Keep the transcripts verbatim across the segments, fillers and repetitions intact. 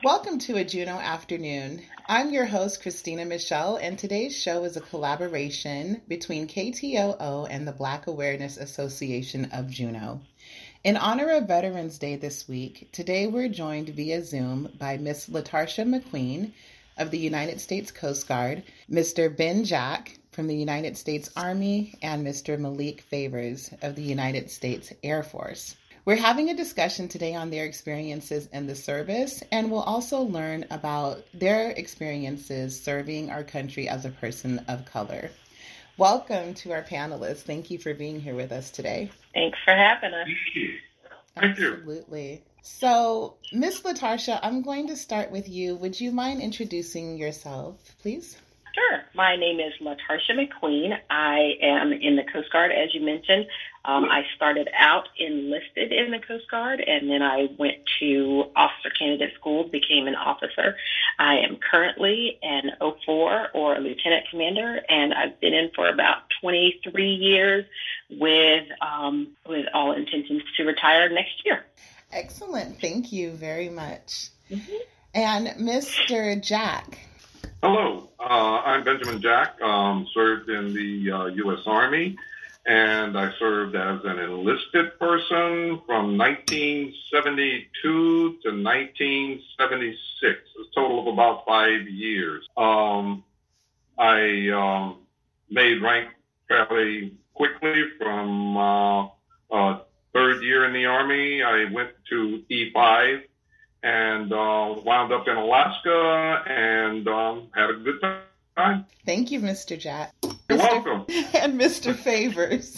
Welcome to a Juno Afternoon. I'm your host, Christina Michelle, and today's show is a collaboration between K T O O and the Black Awareness Association of Juneau. In honor of Veterans Day this week, today we're joined via Zoom by Miss Latarsha McQueen of the United States Coast Guard, Mister Ben Jack from the United States Army, and Mister Malik Favors of the United States Air Force. We're having a discussion today on their experiences in the service, and we'll also learn about their experiences serving our country as a person of color. Welcome to our panelists. Thank you for being here with us today. Thanks for having us. Thank you. Thank you. Absolutely. So, Miss Latarsha, I'm going to start with you. Would you mind introducing yourself, please? Sure. My name is Latarsha McQueen. I am in the Coast Guard, as you mentioned. Um, I started out enlisted in the Coast Guard, and then I went to officer candidate school, became an officer. I am currently an O four or a lieutenant commander, and I've been in for about twenty-three years with, um, with all intentions to retire next year. Excellent. Thank you very much. Mm-hmm. And Mister Jack. Hello, uh, I'm Benjamin Jack, um, served in the uh, U S Army, and I served as an enlisted person from nineteen seventy-two to nineteen seventy-six, a total of about five years. Um, I um, made rank fairly quickly from uh, uh, third year in the Army. I went to E five. And uh, wound up in Alaska and um, had a good time. Thank you, Mister Jack. You're Mister welcome. And Mister Favors.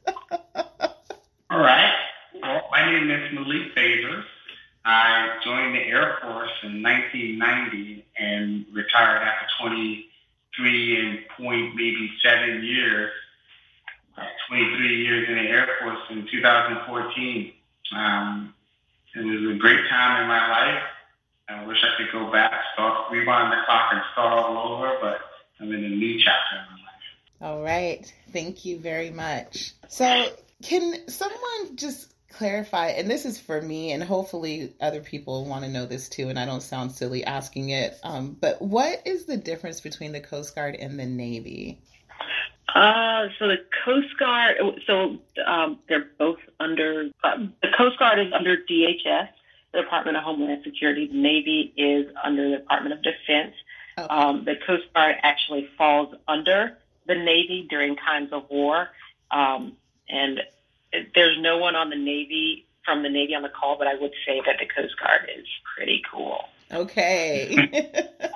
All right. Well, my name is Malik Favors. I joined the Air Force in nineteen ninety and retired after twenty-three and point maybe seven years. Uh, twenty-three years in the Air Force in two thousand fourteen. Um, It was a great time in my life. I wish I could go back, start, rewind the clock and start all over, but I'm in a new chapter in my life. All right. Thank you very much. So can someone just clarify, and this is for me, and hopefully other people want to know this too, and I don't sound silly asking it, um, but what is the difference between the Coast Guard and the Navy? Uh, so the Coast Guard, so um, they're both under, uh, the Coast Guard is under D H S, the Department of Homeland Security. The Navy is under the Department of Defense. Okay. Um, the Coast Guard actually falls under the Navy during times of war. Um, and there's no one on the Navy, from the Navy on the call, but I would say that the Coast Guard is pretty cool. Okay.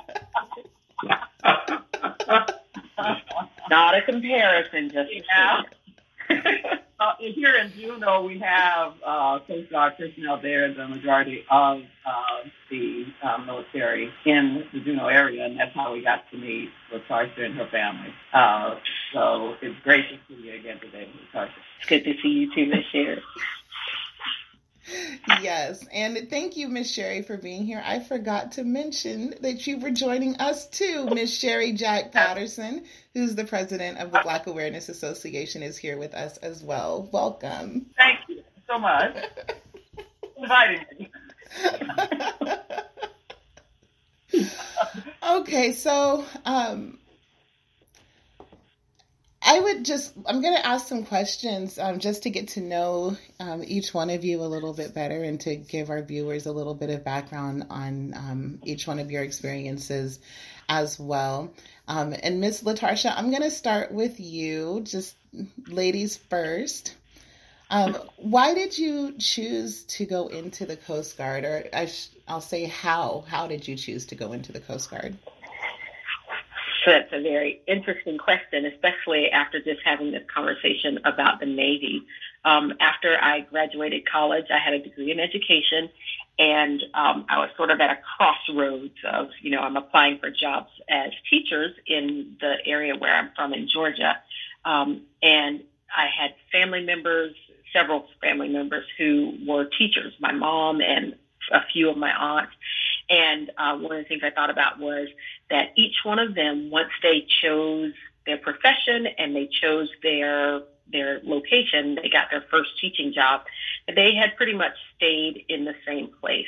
Not a comparison, just yeah. uh, here in Juneau, we have uh, Coast Guard personnel there, the majority of uh, the uh, military in the Juneau area, and that's how we got to meet Latarsha and her family. Uh, so it's great to see you again today, Latarsha. It's good to see you too, Miss Sherry. Yes, and thank you, Miss Sherry, for being here. I forgot to mention that you were joining us too. Miss Sherry Jack Patterson, who's the president of the Black Awareness Association, is here with us as well. Welcome. Thank you so much for inviting me. Okay, so um, I would just, I'm going to ask some questions um, just to get to know um, each one of you a little bit better and to give our viewers a little bit of background on um, each one of your experiences as well. Um, and Miss Latarsha, I'm going to start with you, just ladies first. Um, why did you choose to go into the Coast Guard? Or I sh- I'll say how. How did you choose to go into the Coast Guard? So that's a very interesting question, especially after just having this conversation about the Navy. Um, after I graduated college, I had a degree in education, and um, I was sort of at a crossroads of, you know, I'm applying for jobs as teachers in the area where I'm from in Georgia. Um, and I had family members, several family members who were teachers, my mom and a few of my aunts. And uh, one of the things I thought about was that each one of them, once they chose their profession and they chose their their location, they got their first teaching job, they had pretty much stayed in the same place.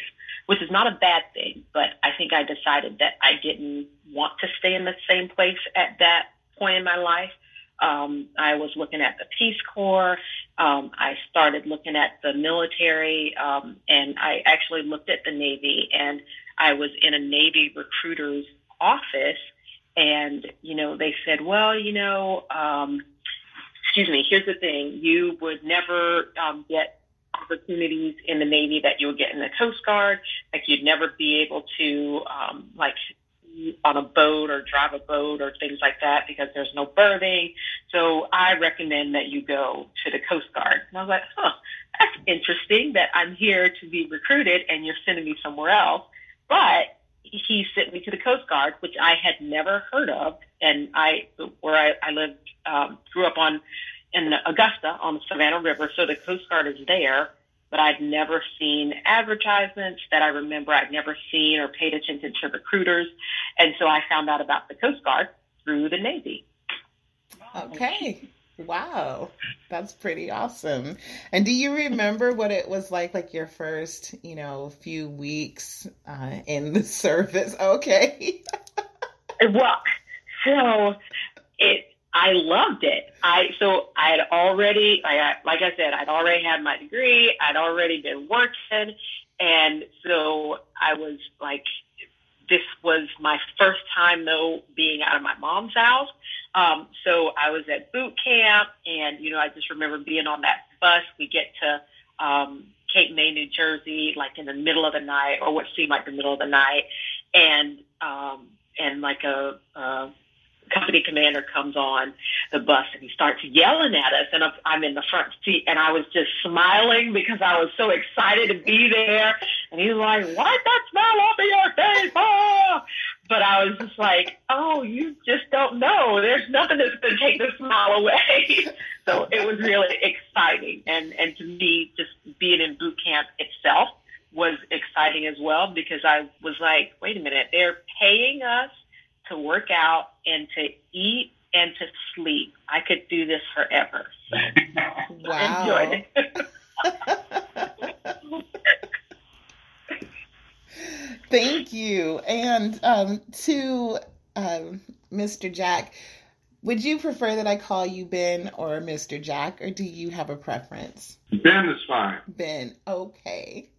which is not a bad thing. But I think I decided that I didn't want to stay in the same place at that point in my life. Um, I was looking at the Peace Corps. Um, I started looking at the military, um, and I actually looked at the Navy, and I was in a Navy recruiter's office, and, you know, they said, well, you know, um, excuse me, here's the thing. You would never um, get opportunities in the Navy that you would get in the Coast Guard. Like, you'd never be able to, um, like, on a boat or drive a boat or things like that because there's no berthing. So I recommend that you go to the Coast Guard. And I was like, huh, that's interesting that I'm here to be recruited and you're sending me somewhere else. But he sent me to the Coast Guard, which I had never heard of. And I, where I, I lived, um, grew up on in Augusta on the Savannah River. So the Coast Guard is there. But I'd never seen advertisements that I remember. I'd never seen or paid attention to recruiters. And so I found out about the Coast Guard through the Navy. Okay. Wow. That's pretty awesome. And do you remember what it was like, like your first, you know, few weeks uh, in the service? Okay. Well, so it, I loved it. I so I had already, I, like I said, I'd already had my degree. I'd already been working, and so I was like, this was my first time though being out of my mom's house. Um, so I was at boot camp, and you know, I just remember being on that bus. We get to um, Cape May, New Jersey, like in the middle of the night, or what seemed like the middle of the night, and um, and like a. a company commander comes on the bus and he starts yelling at us, and I'm in the front seat, and I was just smiling because I was so excited to be there. And he's like, "Wipe that smile off of your face!" Ah! But I was just like, "Oh, you just don't know. There's nothing that's going to take the smile away." So it was really exciting, and and to me, just being in boot camp itself was exciting as well, because I was like, "Wait a minute, they're paying us to work out and to eat and to sleep. I could do this forever." So wow. I enjoyed it. Thank you. And um, to um, Mister Jack, would you prefer that I call you Ben or Mister Jack, or do you have a preference? Ben is fine. Ben, okay.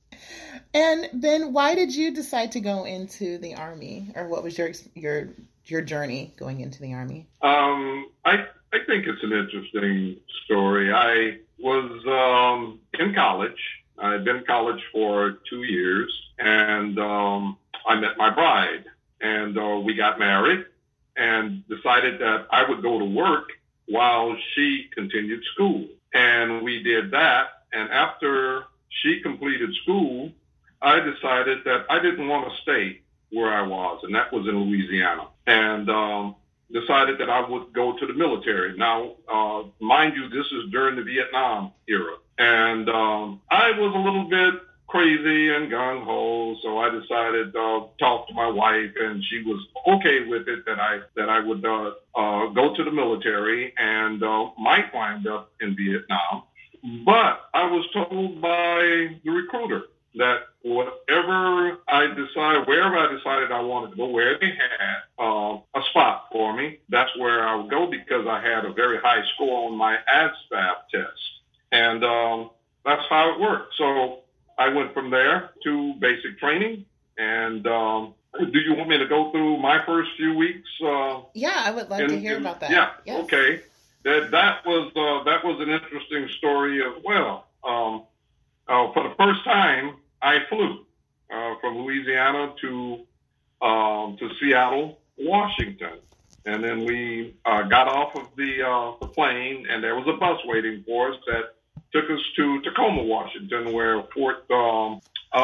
And Ben, why did you decide to go into the Army, or what was your your your journey going into the Army? Um, I I think it's an interesting story. I was um, in college. I'd been in college for two years, and um, I met my bride, and uh, we got married, and decided that I would go to work while she continued school, and we did that. And after she completed school, I decided that I didn't want to stay where I was, and that was in Louisiana, and um, decided that I would go to the military. Now, uh, mind you, this is during the Vietnam era, and um, I was a little bit crazy and gung-ho, so I decided to uh, talk to my wife, and she was okay with it, that I that I would uh, uh, go to the military and uh, might wind up in Vietnam. But I was told by the recruiter that whatever I decide, wherever I decided I wanted to go, where they had uh, a spot for me, that's where I would go, because I had a very high score on my A S V A B test. And um, that's how it worked. So I went from there to basic training. And um, do you want me to go through my first few weeks? Uh, yeah, I would love in, to hear in, about that. Yeah, yes. Okay. That that was uh, that was an interesting story as well. Um, uh, for the first time, I flew uh, from Louisiana to um, to Seattle, Washington, and then we uh, got off of the uh, the plane, and there was a bus waiting for us that took us to Tacoma, Washington, where Fort um,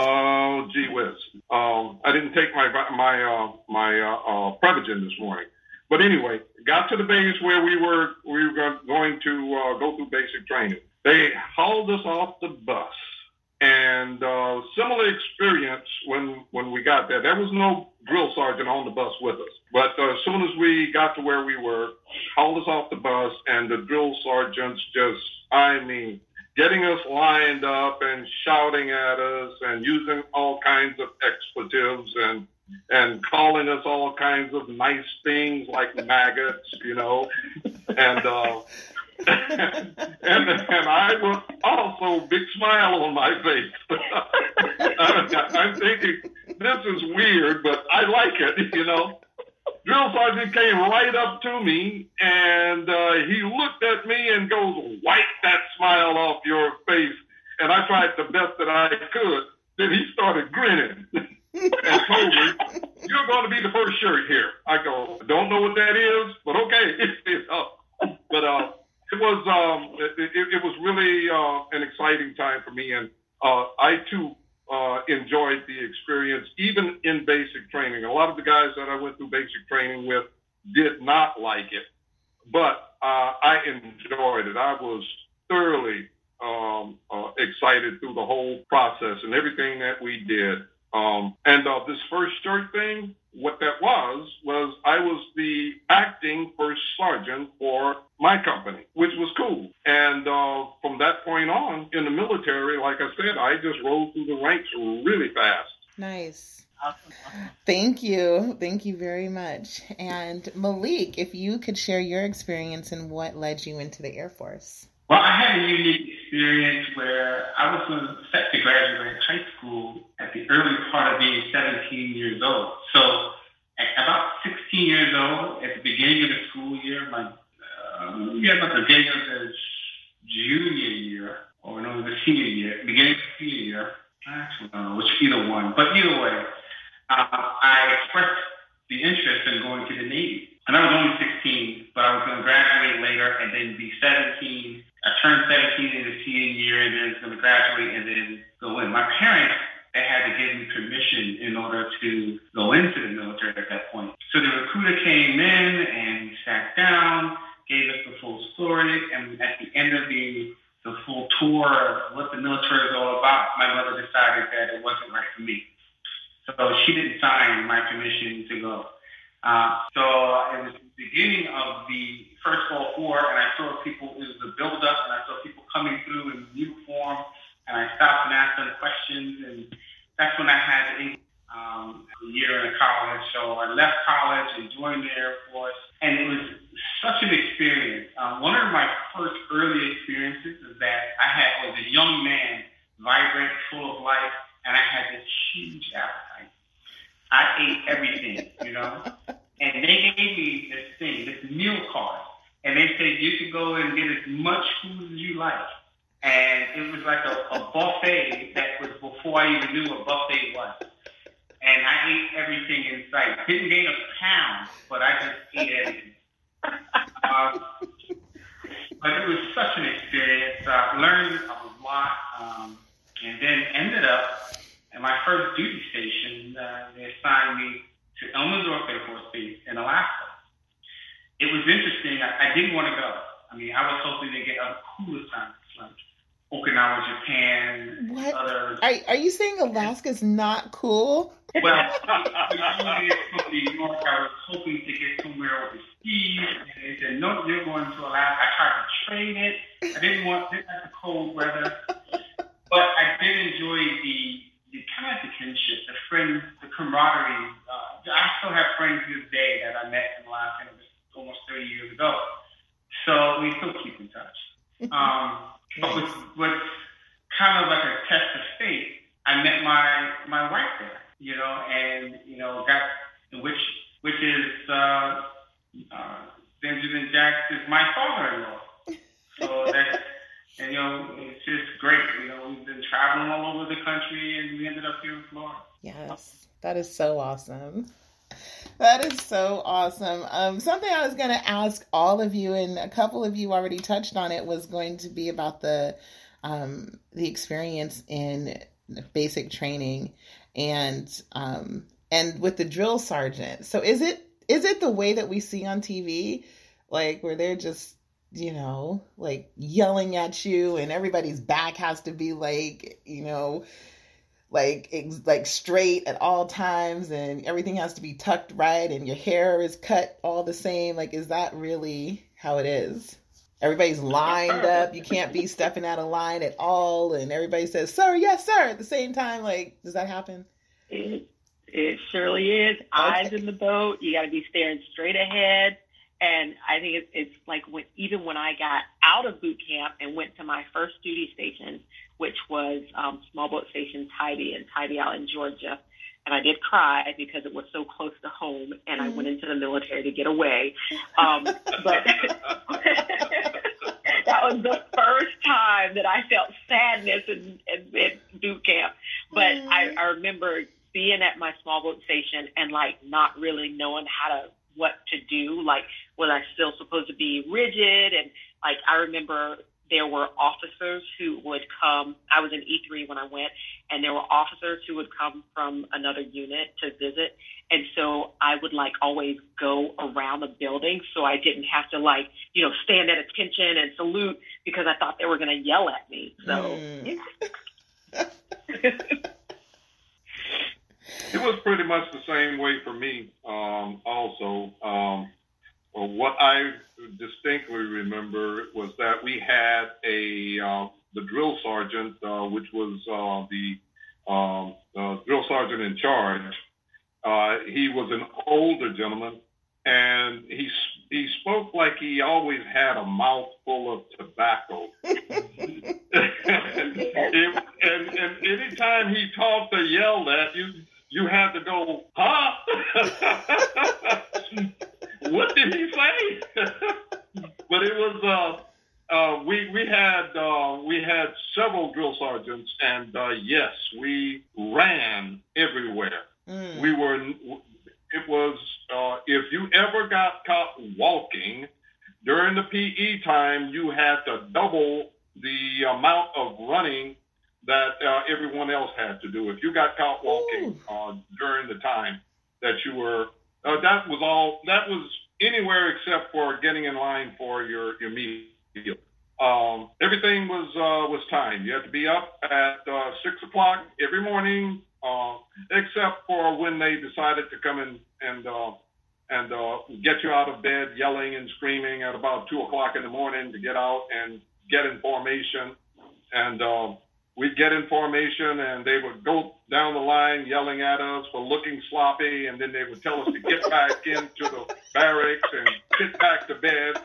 uh, gee whiz. Um, I didn't take my my uh, my uh, uh, Prevagen this morning. But anyway, got to the base where we were we were going to uh, go through basic training. They hauled us off the bus, and uh, similar experience when when we got there. There was no drill sergeant on the bus with us, but uh, as soon as we got to where we were, hauled us off the bus, and the drill sergeants just, I mean, getting us lined up and shouting at us and using all kinds of expletives and and calling us all kinds of nice things like maggots, you know, and uh, and and I was also big smile on my face. I'm thinking this is weird, but I like it, you know. Drill sergeant came right up to me, and uh, he looked at me and goes, "Wipe that smile off your face." And I tried the best that I could. Then he started grinning and told me, "You're going to be the first shirt here." I go, "I don't know what that is, but okay." You know? But uh, it was um, it, it, it was really uh, an exciting time for me, and uh, I too. Uh, enjoyed the experience, even in basic training. A lot of the guys that I went through basic training with did not like it, but uh, I enjoyed it. I was thoroughly um, uh, excited through the whole process and everything that we did. Um, and uh, this first shirt thing, what that was, was I was the acting first sergeant for my company, which was cool. And uh, from that point on in the military, like I said, I just rolled through the ranks really fast. Nice. Thank you. Thank you very much. And Malik, if you could share your experience and what led you into the Air Force. Well, I had a unique experience where I was set to graduate high school at the early part of being seventeen years old. So at about sixteen years old, at the beginning of the school year, my uh, yeah, about the beginning of the junior year, or no, the senior year, beginning of the senior year, I actually don't know which either one, but either way, uh, I expressed the interest in going to the Navy. And I was only sixteen, but I was going to graduate later and then be seventeen. I turned seventeen in the senior year and then I was going to graduate and then go in. My parents, they had to give me permission in order to go into the military at that point. So the recruiter came in and sat down, gave us the full story, and at the end of the the full tour of what the military is all about, my mother decided that it wasn't right for me. So she didn't sign my permission to go. Uh, so it was the beginning of the first Gulf War, and I saw people, it was a build-up, and I saw people coming through in uniform, and I stopped and asked them questions, and that's when I had um, a year in college. So I left college and joined the Air Force, and it was such an experience. Um, one of my first early experiences is that I had was a young man, vibrant, full of life, and I had this huge appetite. I ate everything, you know, and they gave me this thing, this meal card, and they said you could go and get as much food as you like, and it was like a, a buffet that was before I even knew what buffet was, and I ate everything in sight. Didn't gain a pound, but I just ate everything. Uh, but it was such an experience. I uh, learned a lot, um, and then ended up at my first duty station. Uh, they assigned me to Elmendorf Air Force Base in Alaska. It was interesting. I, I didn't want to go. I mean, I was hoping to get other cool assignments like Okinawa, Japan, what? Other. Are, are you saying Alaska's not cool? Well, from New York, I was hoping to get somewhere overseas, and they said, "No, you're going to Alaska." I tried to trade it. I didn't want didn't like the cold weather, but I did enjoy the the kind of the kinship, the friends, the camaraderie. Uh, I still have friends to this day that I met in Alaska. It was almost thirty years ago, so we still keep in touch. Um, but with, with kind of like a test of fate, I met my my wife there. You know, and, you know, got, which, which is, uh, uh, Benjamin Jacks is my father-in-law. So that, and, you know, it's just great. You know, we've been traveling all over the country and we ended up here in Florida. Yes, that is so awesome. That is so awesome. Um, something I was going to ask all of you, and a couple of you already touched on it, was going to be about the, um, the experience in basic training. And um and with the drill sergeant. So is it is it the way that we see on T V, like where they're just, you know, like yelling at you and everybody's back has to be like, you know, like ex- like straight at all times and everything has to be tucked right and your hair is cut all the same? Like, is that really how it is? everybody's lined up. You can't be stepping out of line at all. And everybody says, sir, yes, sir, at the same time. Like, does that happen? It, it surely is. Okay. Eyes in the boat. You got to be staring straight ahead. And I think it's, it's like when, even when I got out of boot camp and went to my first duty station, which was um, Small Boat Station Tybee in Tybee Island, Georgia. And I did cry because it was so close to home, and I went into the military to get away. Um, but that was the first time that I felt sadness in, in, in boot camp. But mm. I, I remember being at my small boat station and, like, not really knowing how to, what to do. Like, was I still supposed to be rigid? And, like, I remember there were officers who would come. I was in E three when I went, and there were officers who would come from another unit to visit. And so I would, like, always go around the building so I didn't have to, like, you know, stand at attention and salute because I thought they were going to yell at me. So mm. It was pretty much the same way for me um, also. Um, well, what I distinctly remember was that we had a uh, the drill sergeant, uh, which was uh, the um, uh, drill sergeant in charge. Uh, he was an older gentleman, and he he spoke like he always had a mouthful of tobacco. it, and, and anytime he talked or yelled at you, you had to go, huh? What did he say? But it was uh, uh, we we had uh, we had several drill sergeants, and uh, yes, we ran everywhere. Mm. We were. It was uh, if you ever got caught walking during the P E time, you had to double the amount of running that uh, everyone else had to do. If you got caught walking uh, during the time that you were, uh, that was all. That was anywhere except for getting in line for your your meal. Um, everything was uh, was timed. You had to be up at uh, six o'clock every morning, uh, except for when they decided to come in and uh, and uh, get you out of bed, yelling and screaming at about two o'clock in the morning to get out and get in formation. And uh, we'd get in formation, and they would go down the line yelling at us for looking sloppy, and then they would tell us to get back into the barracks and get back to bed.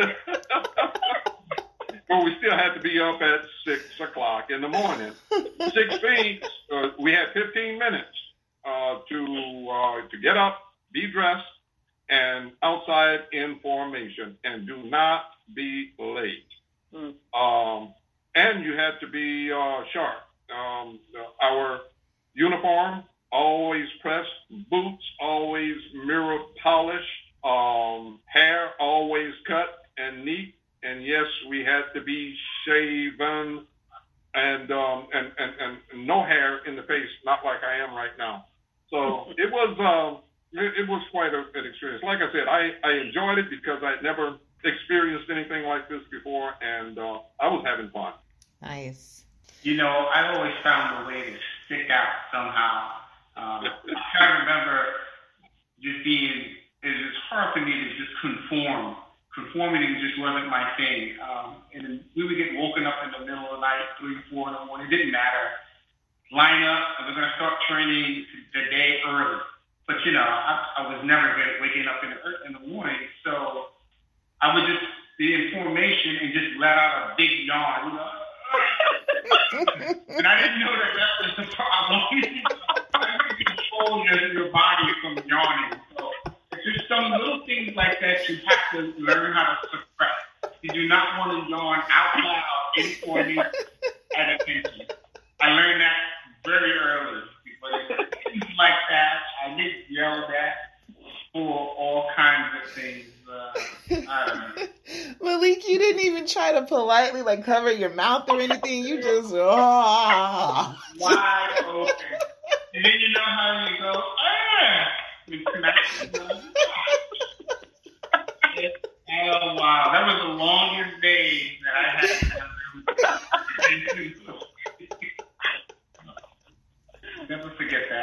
But we still had to be up at six o'clock in the morning. Six feet, uh, we had fifteen minutes uh, to uh, to get up, be dressed, and outside in formation, and do not be late. Mm. Um, and you had to be uh, sharp. Um, our uniform, always pressed, boots, always mirror polished, um, hair, always cut and neat. And yes, we had to be shaven and, um, and, and, and no hair in the face, not like I am right now. So it was, uh, it, it was quite a, an experience. Like I said, I, I enjoyed it because I'd never experienced anything like this before, and uh, I was having fun. Nice. You know, I always found a way to stick out somehow. Um, I kind of remember just being, it was hard for me to just conform. Conformity just wasn't my thing. Um, and we would get woken up in the middle of the night, three, four in the morning. It didn't matter. Line up, and we're going to start training the day early. But, you know, I, I was never good at waking up in the, in the morning. So I would just be in formation and just let out a big yawn, you know. And I didn't know that that was the problem. I could control your, your body from yawning. So it's just some little things like that you have to learn how to suppress. You do not want to yawn out loud in formation at attention. I learned that very early. But things like that, I get yelled at for all kinds of things. Uh, I don't know. Malik, you didn't even try to politely like cover your mouth or anything. You just oh. Wide open. And then you know how you go, ah! You smack the Oh, wow. That was the longest day that I had. Never forget that.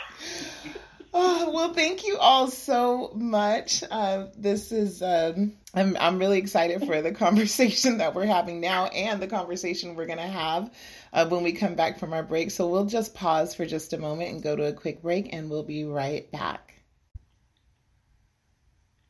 Oh, well, thank you all so much. Uh, this is um, I'm I'm really excited for the conversation that we're having now and the conversation we're going to have uh, when we come back from our break. So we'll just pause for just a moment and go to a quick break, and we'll be right back.